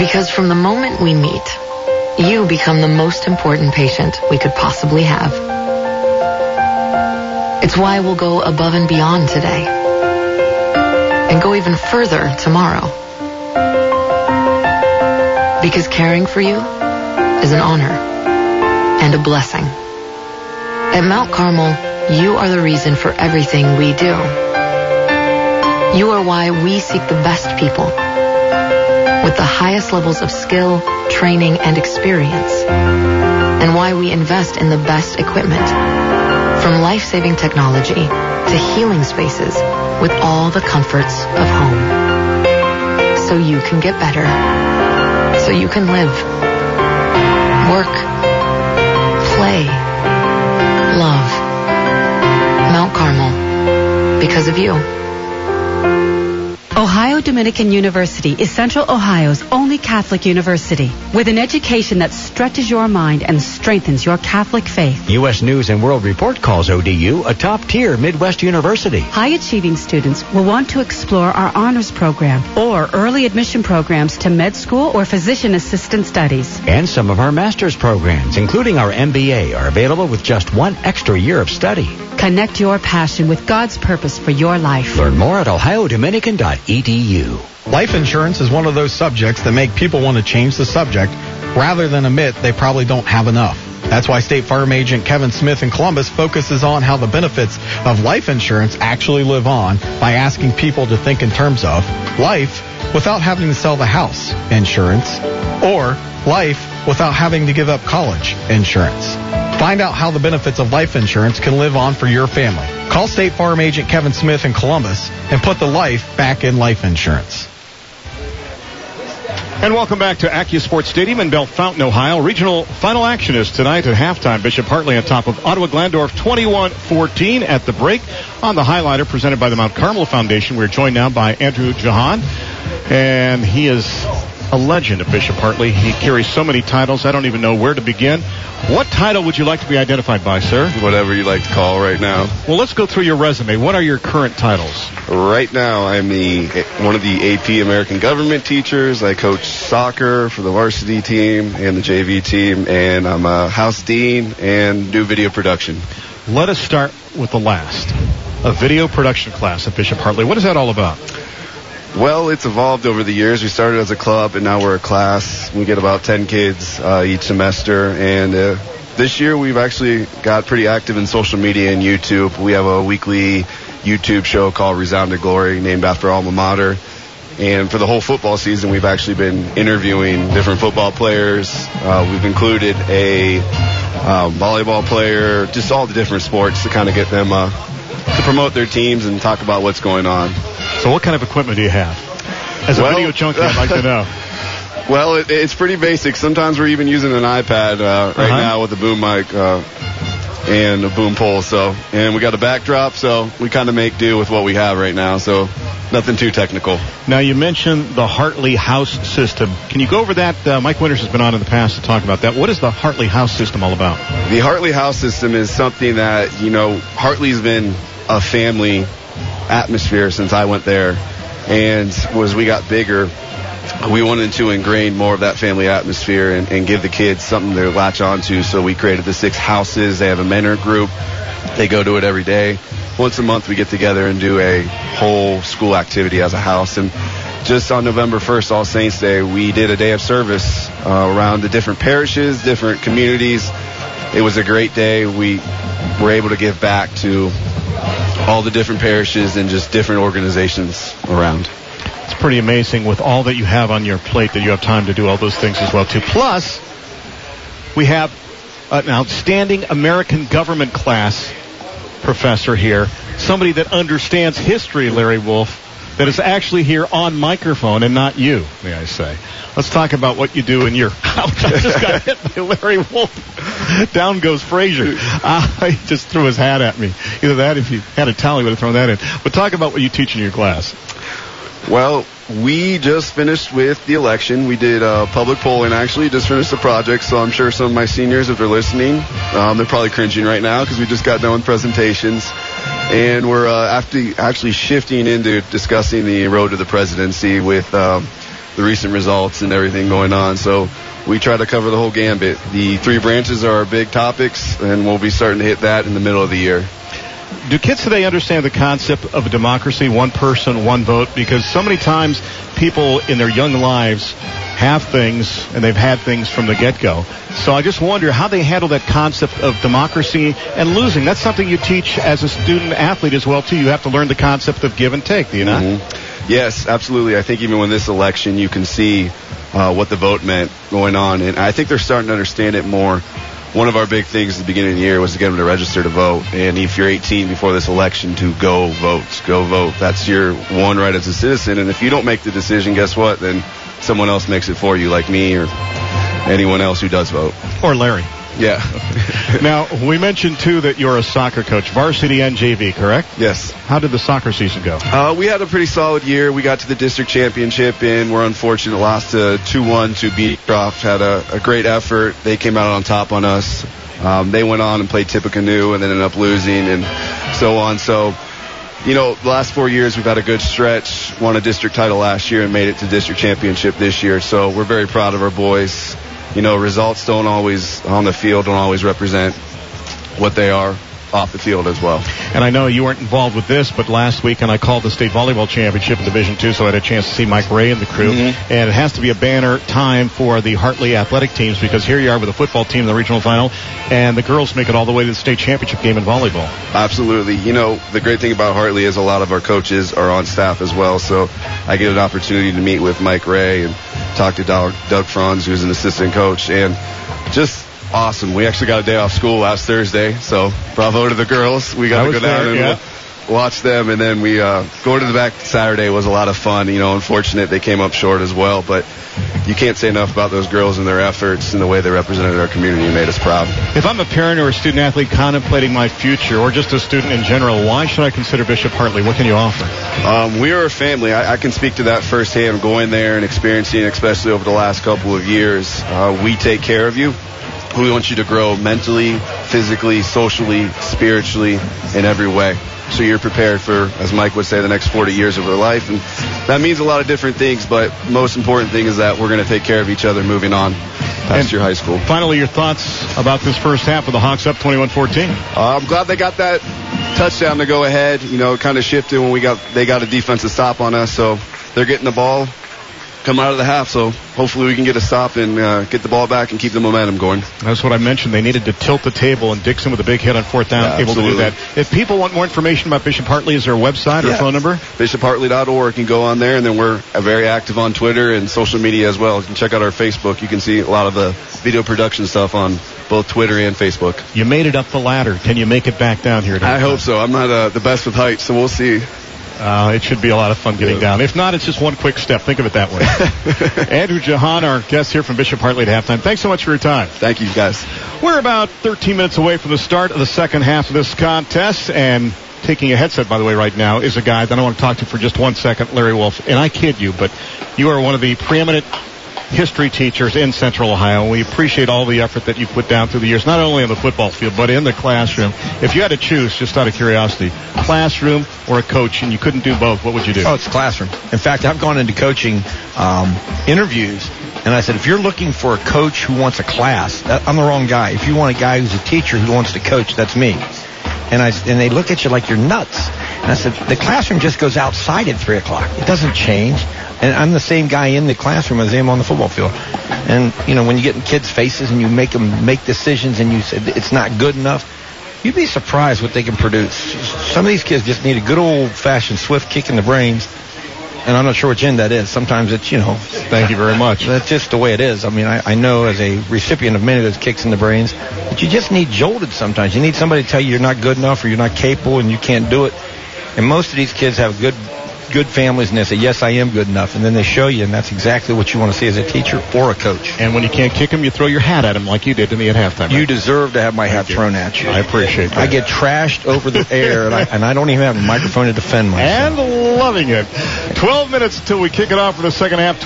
Because from the moment we meet, you become the most important patient we could possibly have. It's why we'll go above and beyond today, and go even further tomorrow. Because caring for you is an honor and a blessing. At Mount Carmel, you are the reason for everything we do. You are why we seek the best people with the highest levels of skill, training, and experience, and why we invest in the best equipment, from life-saving technology to healing spaces with all the comforts of home. So you can get better, so you can live, work, play, love. Mount Carmel, because of you. Ohio Dominican University is Central Ohio's only Catholic university with an education that stretches your mind and strengthens your Catholic faith. U.S. News and World Report calls ODU a top-tier Midwest university. High-achieving students will want to explore our honors program or early admission programs to med school or physician assistant studies. And some of our master's programs, including our MBA, are available with just one extra year of study. Connect your passion with God's purpose for your life. Learn more at ohiodominican.edu. Life insurance is one of those subjects that make people want to change the subject rather than admit they probably don't have enough. That's why State Farm Agent Kevin Smith in Columbus focuses on how the benefits of life insurance actually live on by asking people to think in terms of life without having to sell the house insurance, or life without having to give up college insurance. Find out how the benefits of life insurance can live on for your family. Call State Farm Agent Kevin Smith in Columbus and put the life back in life insurance. And welcome back to AccuSports Stadium in Bellefontaine, Ohio. Regional final action is tonight at halftime. Bishop Hartley on top of Ottawa Glandorf 21-14 at the break. On the highlighter presented by the Mount Carmel Foundation, we're joined now by Andrew Jahan, and he is a legend at Bishop Hartley. He carries so many titles, I don't even know where to begin. What title would you like to be identified by, sir? Whatever you like to call right now. Well, let's go through your resume. What are your current titles? Right now, I'm one of the AP American Government teachers. I coach soccer for the varsity team and the JV team, and I'm a house dean and do video production. Let us start with the last. A video production class at Bishop Hartley. What is that all about? Well, it's evolved over the years. We started as a club, and now we're a class. We get about 10 kids each semester, and this year we've actually got pretty active in social media and YouTube. We have a weekly YouTube show called Resounding Glory, named after alma mater. And for the whole football season, we've actually been interviewing different football players. We've included a volleyball player, just all the different sports to kind of get them to promote their teams and talk about what's going on. So what kind of equipment do you have? As a video junkie, I'd like to know. Well, it's pretty basic. Sometimes we're even using an iPad right now with a boom mic and a boom pole. And we got a backdrop, so we kind of make do with what we have right now. So nothing too technical. Now, you mentioned the Hartley House System. Can you go over that? Mike Winters has been on in the past to talk about that. What is the Hartley House System all about? The Hartley House System is something that, Hartley's been a family atmosphere since I went there, and as we got bigger, we wanted to ingrain more of that family atmosphere and give the kids something to latch onto. So we created the 6 houses. They have a mentor group. They go to it every day. Once a month we get together and do a whole school activity as a house. And just on November 1st, All Saints Day, we did a day of service around the different parishes, different communities. It was a great day. We were able to give back to all the different parishes and just different organizations around. It's pretty amazing with all that you have on your plate that you have time to do all those things as well, too. Plus, we have an outstanding American government class professor here, somebody that understands history, Larry Wolf, that is actually here on microphone and not you, may I say. Let's talk about what you do in your house. I just got hit by Larry Wolf. Down goes Frazier. He just threw his hat at me. Either that, if he had a towel, he would have thrown that in. But talk about what you teach in your class. Well, we just finished with the election. We did public polling, actually. Just finished the project, so I'm sure some of my seniors, if they're listening, they're probably cringing right now because we just got done with presentations. And we're actually shifting into discussing the road to the presidency with the recent results and everything going on. So we try to cover the whole gambit. The 3 branches are our big topics, and we'll be starting to hit that in the middle of the year. Do kids today understand the concept of a democracy, one person, one vote? Because so many times people in their young lives have things, and they've had things from the get-go. So I just wonder how they handle that concept of democracy and losing. That's something you teach as a student-athlete as well, too. You have to learn the concept of give and take, do you not? Mm-hmm. Yes, absolutely. I think even with this election, you can see what the vote meant going on, and I think they're starting to understand it more. One of our big things at the beginning of the year was to get them to register to vote. And if you're 18 before this election, to go vote. That's your one right as a citizen. And if you don't make the decision, guess what? Then someone else makes it for you, like me or anyone else who does vote. Or Larry. Yeah. Now, we mentioned, too, that you're a soccer coach, varsity and JV, correct? Yes. How did the soccer season go? We had a pretty solid year. We got to the district championship, and we're unfortunate, lost 2-1 to Beecroft. Had a great effort. They came out on top on us. They went on and played Tippecanoe and then ended up losing and so on. So, the last 4 years we've had a good stretch. Won a district title last year and made it to district championship this year. So we're very proud of our boys. Results don't always on the field don't always represent what they are off the field as well. And I know you weren't involved with this, but last weekend I called the state volleyball championship in Division II, so I had a chance to see Mike Ray and the crew. Mm-hmm. And it has to be a banner time for the Hartley athletic teams, because here you are with the football team in the regional final, and the girls make it all the way to the state championship game in volleyball. Absolutely. The great thing about Hartley is a lot of our coaches are on staff as well, so I get an opportunity to meet with Mike Ray and talk to Doug Franz, who's an assistant coach, and just awesome. We actually got a day off school last Thursday, so bravo to the girls. We got to go down and watch them, and then we go to the back Saturday. Was a lot of fun. Unfortunate they came up short as well, but you can't say enough about those girls and their efforts and the way they represented our community and made us proud. If I'm a parent or a student athlete contemplating my future, or just a student in general, why should I consider Bishop Hartley? What can you offer? We are a family. I can speak to that firsthand, going there and experiencing, especially over the last couple of years. We take care of you. We want you to grow mentally, physically, socially, spiritually, in every way. So you're prepared for, as Mike would say, the next 40 years of your life. And that means a lot of different things, but most important thing is that we're going to take care of each other moving on past your high school. Finally, your thoughts about this first half of the Hawks up 21-14? I'm glad they got that touchdown to go ahead. It kind of shifted when they got a defensive stop on us, so they're getting the ball. Come out of the half, so hopefully we can get a stop and get the ball back and keep the momentum going. That's what I mentioned. They needed to tilt the table, and Dixon with a big hit on fourth down, able to do that. If people want more information about Bishop Hartley, is there a website or phone number? BishopHartley.org. You can go on there, and then we're very active on Twitter and social media as well. You can check out our Facebook. You can see a lot of the video production stuff on both Twitter and Facebook. You made it up the ladder. Can you make it back down here? I hope so. I'm not the best with height, so we'll see. It should be a lot of fun getting down. If not, it's just one quick step. Think of it that way. Andrew Jahan, our guest here from Bishop Hartley at halftime. Thanks so much for your time. Thank you, guys. We're about 13 minutes away from the start of the second half of this contest, and taking a headset, by the way, right now is a guy that I want to talk to for just 1 second, Larry Wolf. And I kid you, but you are one of the preeminent history teachers in Central Ohio, and we appreciate all the effort that you put down through the years, not only on the football field, but in the classroom. If you had to choose, just out of curiosity, classroom or a coach, and you couldn't do both, what would you do? Oh, it's classroom. In fact, I've gone into coaching interviews, and I said, if you're looking for a coach who wants a class, I'm the wrong guy. If you want a guy who's a teacher who wants to coach, that's me. And they look at you like you're nuts. And I said, the classroom just goes outside at 3 o'clock. It doesn't change. And I'm the same guy in the classroom as I am on the football field. And, when you get in kids' faces and you make them make decisions and you say it's not good enough, you'd be surprised what they can produce. Some of these kids just need a good old-fashioned swift kick in the brains. And I'm not sure which end that is. Sometimes it's, Thank you very much. That's just the way it is. I mean, I know as a recipient of many of those kicks in the brains, but you just need jolted sometimes. You need somebody to tell you you're not good enough or you're not capable and you can't do it. And most of these kids have good families, and they say, yes, I am good enough. And then they show you, and that's exactly what you want to see as a teacher or a coach. And when you can't kick them, you throw your hat at them like you did to me at halftime. You deserve to have my hat thrown at you. I appreciate that. I get trashed over the air, and I don't even have a microphone to defend myself. And loving it. 12 minutes until we kick it off for the second half.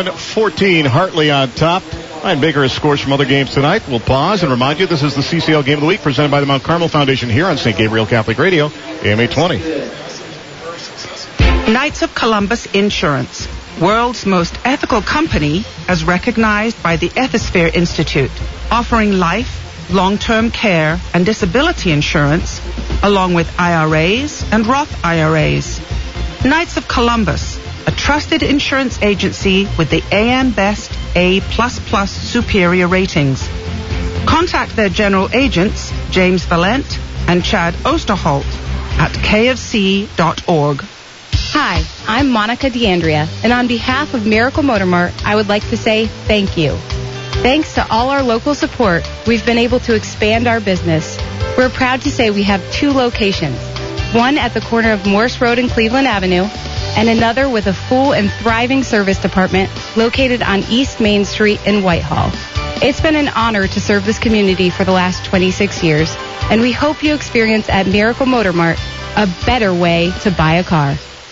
21-14, Hartley on top. Ryan Baker has scores from other games tonight. We'll pause and remind you this is the CCL Game of the Week presented by the Mount Carmel Foundation here on St. Gabriel Catholic Radio, AM 820. Knights of Columbus Insurance. world's most ethical company as recognized by the Ethisphere Institute, offering life, long-term care, and disability insurance, along with IRAs and Roth IRAs. Knights of Columbus, a trusted insurance agency with the AM Best A++ superior ratings. Contact their general agents, James Valent and Chad Osterholt, at kfc.org. Hi, I'm Monica DeAndrea, and on behalf of Miracle Motor Mart, I would like to say thank you. Thanks to all our local support, we've been able to expand our business. We're proud to say we have 2 locations, one at the corner of Morse Road and Cleveland Avenue, and another with a full and thriving service department located on East Main Street in Whitehall. It's been an honor to serve this community for the last 26 years, and we hope you experience at Miracle Motor Mart a better way to buy a car.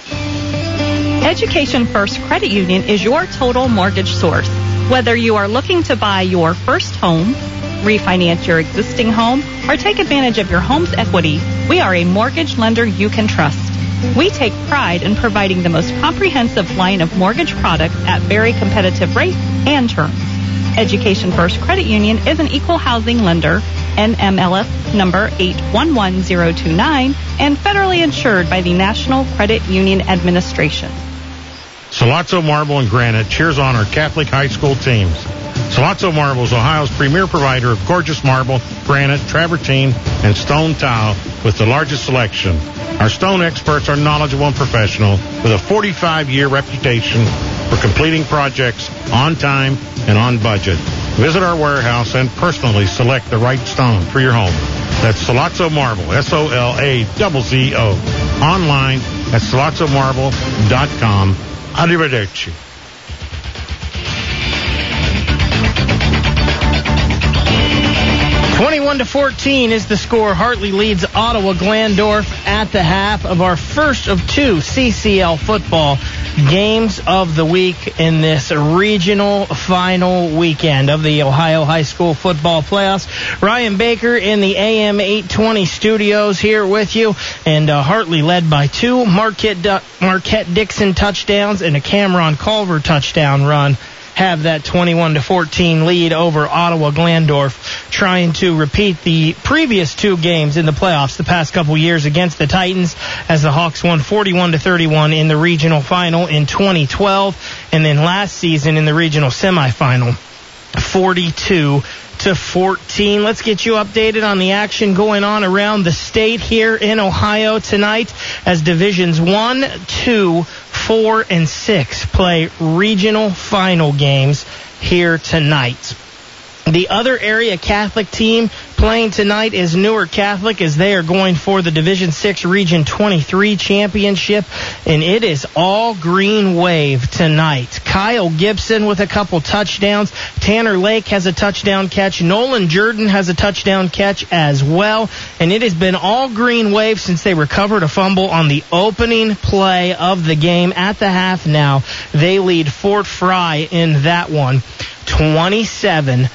Education First Credit Union is your total mortgage source. Whether you are looking to buy your first home, refinance your existing home, or take advantage of your home's equity, we are a mortgage lender you can trust. We take pride in providing the most comprehensive line of mortgage products at very competitive rates and terms. Education First Credit Union is an equal housing lender, NMLS number 811029, and federally insured by the National Credit Union Administration. Sollozzo Marble and Granite cheers on our Catholic high school teams. Sollozzo Marble is Ohio's premier provider of gorgeous marble, granite, travertine, and stone tile with the largest selection. Our stone experts are knowledgeable and professional with a 45-year reputation for completing projects on time and on budget. Visit our warehouse and personally select the right stone for your home. That's Sollozzo Marble, SOLAZZO. Online at sollozzomarble.com. Arrivederci. 21-14 is the score. Hartley leads Ottawa Glandorf at the half of our first of 2 CCL football games of the week in this regional final weekend of the Ohio High School Football Playoffs. Ryan Baker in the AM 820 studios here with you, and Hartley led by 2 Marquette Dixon touchdowns and a Cameron Culver touchdown run. Have that 21-14 lead over Ottawa Glandorf, trying to repeat the previous 2 games in the playoffs the past couple years against the Titans, as the Hawks won 41-31 in the regional final in 2012, and then last season in the regional semifinal, 42-14. Let's get you updated on the action going on around the state here in Ohio tonight, as divisions 1, 2, 4, and 6 play regional final games here tonight. The other area Catholic team playing tonight is Newark Catholic, as they are going for the Division 6 Region 23 championship, and it is all green wave tonight. Kyle Gibson with a couple touchdowns. Tanner Lake has a touchdown catch. Nolan Jordan has a touchdown catch as well, and it has been all green wave since they recovered a fumble on the opening play of the game at the half. Now they lead Fort Fry in that one, 27-0.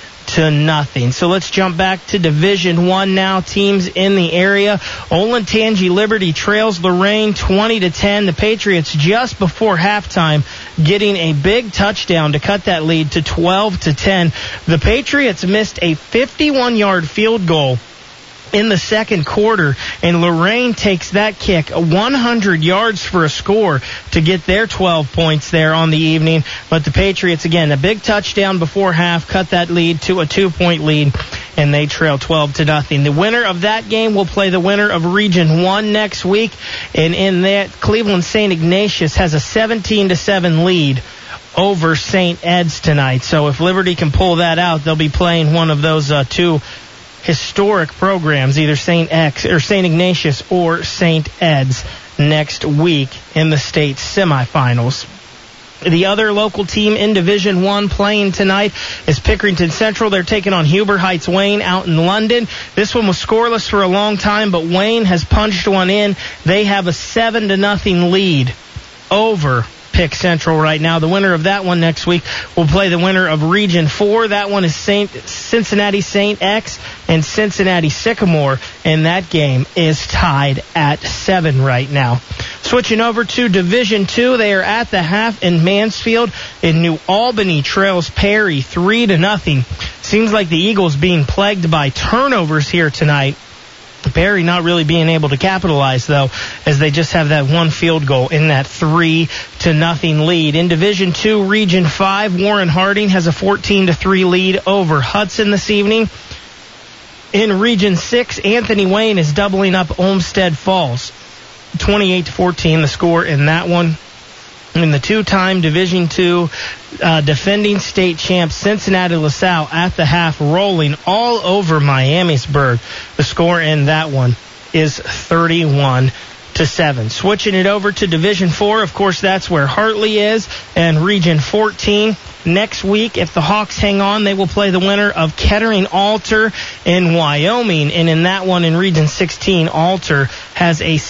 So let's jump back to Division 1 now. Teams in the area. Olentangy Liberty trails Lorraine 20-10. The Patriots just before halftime getting a big touchdown to cut that lead to 12-10. The Patriots missed a 51-yard field goal in the second quarter, and Lorraine takes that kick 100 yards for a score to get their 12 points there on the evening. But the Patriots, again, a big touchdown before half, cut that lead to a 2-point lead, and they trail 12-0. The winner of that game will play the winner of Region 1 next week, and in that, Cleveland St. Ignatius has a 17-7 lead over St. Ed's tonight. So if Liberty can pull that out, they'll be playing one of those 2 historic programs, either St. Ignatius or St. Ed's, next week in the state semifinals. The other local team in Division 1 playing tonight is Pickerington Central. They're taking on Huber Heights Wayne out in London. This one was scoreless for a long time, but Wayne has punched one in. They have a 7-0 lead over Pick Central right now. The winner of that one next week will play the winner of Region 4. That one is Cincinnati St. X and Cincinnati Sycamore, and that game is tied at 7 right now. Switching over to Division II, they are at the half in Mansfield. In New Albany trails Perry 3-0. Seems like the Eagles being plagued by turnovers here tonight. Perry not really being able to capitalize, though, as they just have that one field goal in that 3-0 lead. In Division II, Region 5, Warren Harding has a 14-3 lead over Hudson this evening. In Region 6, Anthony Wayne is doubling up Olmsted Falls. 28-14 the score in that one. In the two-time Division II defending state champ Cincinnati LaSalle at the half, rolling all over Miamisburg. The score in that one is 31-7. Switching it over to Division IV, of course, that's where Hartley is, and Region 14. Next week, if the Hawks hang on, they will play the winner of Kettering Alter in Wyoming, and in that one in Region 16, Alter has a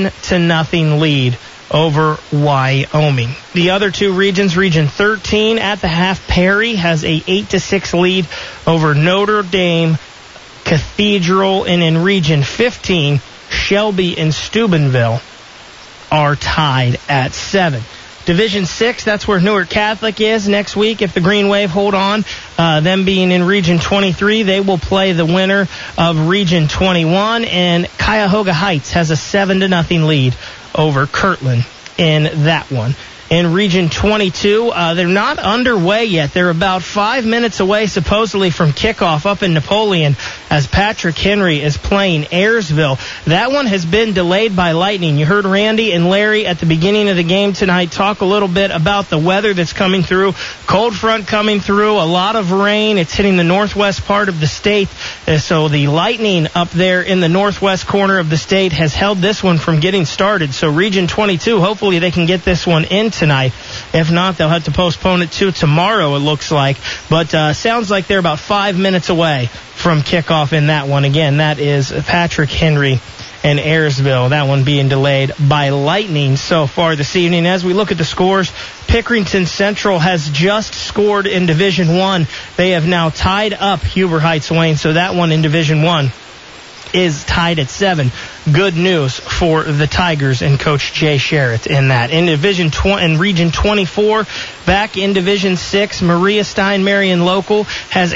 7-0 lead over Wyoming. The other two regions, Region 13 at the half, Perry has a 8-6 lead over Notre Dame Cathedral, and in Region 15, Shelby and Steubenville are tied at 7. Division 6, that's where Newark Catholic is next week. If the Green Wave hold on, them being in Region 23, they will play the winner of Region 21, and Cuyahoga Heights has a 7-0 lead over Kirtland in that one. In Region 22, they're not underway yet. They're about 5 minutes away, supposedly, from kickoff up in Napoleon as Patrick Henry is playing Ayersville. That one has been delayed by lightning. You heard Randy and Larry at the beginning of the game tonight talk a little bit about the weather that's coming through. Cold front coming through, a lot of rain. It's hitting the northwest part of the state. So the lightning up there in the northwest corner of the state has held this one from getting started. So Region 22, hopefully they can get this one in tonight. If not, they'll have to postpone it to tomorrow, it looks like. But sounds like they're about 5 minutes away from kickoff in that one. Again, that is Patrick Henry and Ayersville. That one being delayed by lightning so far this evening. As we look at the scores, Pickerington Central has just scored in Division 1. They have now tied up Huber Heights Wayne, so that one in Division 1 is tied at 7. Good news for the Tigers and Coach Jay Sherritt in that. In Region 24, back in Division 6, Maria Stein Marion Local has a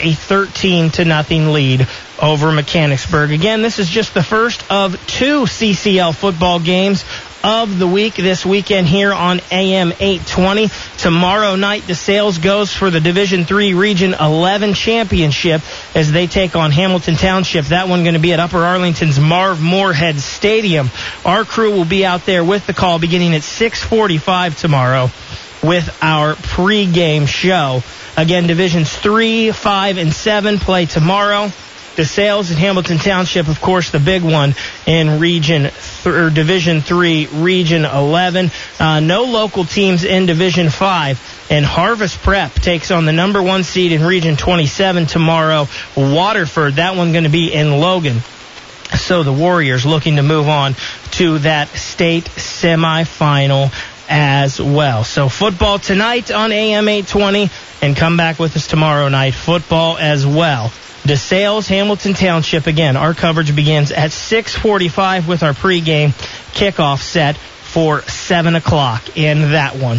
13-0 lead over Mechanicsburg. Again, this is just the first of 2 CCL football games of the week this weekend here on AM 820. Tomorrow night, DeSales goes for the Division III Region 11 championship as they take on Hamilton Township. That one going to be at Upper Arlington's Marv Moorhead Stadium. Our crew will be out there with the call beginning at 6:45 tomorrow with our pregame show. Again, Divisions 3, 5, and 7 play tomorrow. DeSales and Hamilton Township, of course, the big one in Division 3, Region 11. No local teams in Division 5. And Harvest Prep takes on the number 1 seed in Region 27 tomorrow, Waterford. That one going to be in Logan. So the Warriors looking to move on to that state semifinal as well. So football tonight on AM 820, and come back with us tomorrow night. Football as well. DeSales, Hamilton Township. Again, our coverage begins at 6:45 with our pregame kickoff set for 7 o'clock in that one.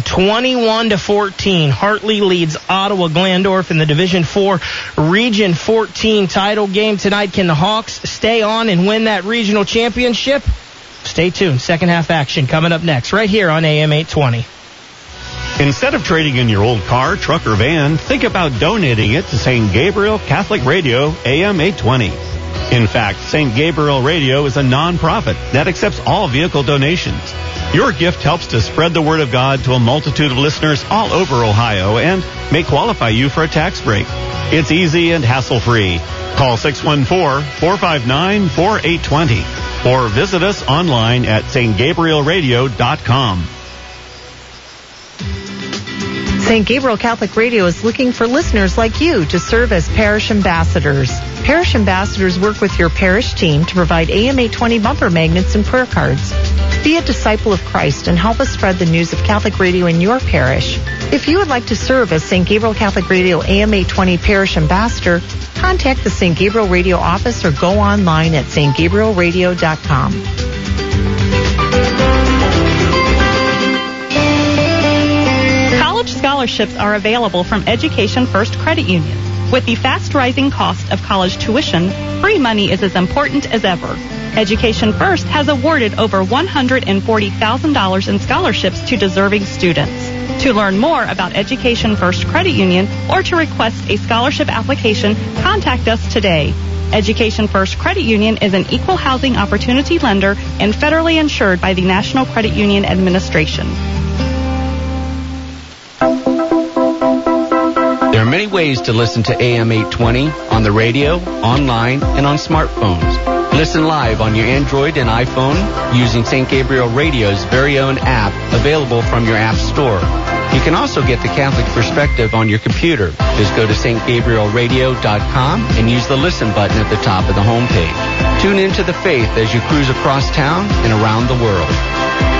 21-14, Hartley leads Ottawa Glandorf in the Division 4 Region 14 title game tonight. Can the Hawks stay on and win that regional championship? Stay tuned. Second half action coming up next right here on AM 820. Instead of trading in your old car, truck, or van, think about donating it to St. Gabriel Catholic Radio, AM 820. In fact, St. Gabriel Radio is a non-profit that accepts all vehicle donations. Your gift helps to spread the word of God to a multitude of listeners all over Ohio and may qualify you for a tax break. It's easy and hassle-free. Call 614-459-4820 or visit us online at stgabrielradio.com. St. Gabriel Catholic Radio is looking for listeners like you to serve as parish ambassadors. Parish ambassadors work with your parish team to provide AM 820 bumper magnets and prayer cards. Be a disciple of Christ and help us spread the news of Catholic radio in your parish. If you would like to serve as St. Gabriel Catholic Radio AM 820 parish ambassador, contact the St. Gabriel Radio office or go online at stgabrielradio.com. scholarships are available from Education First Credit Union. With the fast-rising cost of college tuition, free money is as important as ever. Education First has awarded over $140,000 in scholarships to deserving students. To learn more about Education First Credit Union or to request a scholarship application, contact us today. Education First Credit Union is an equal housing opportunity lender and federally insured by the National Credit Union Administration. There are many ways to listen to AM 820 on the radio, online, and on smartphones. Listen live on your Android and iPhone using St. Gabriel Radio's very own app available from your app store. You can also get the Catholic Perspective on your computer. Just go to stgabrielradio.com and use the listen button at the top of the homepage. Tune into the faith as you cruise across town and around the world.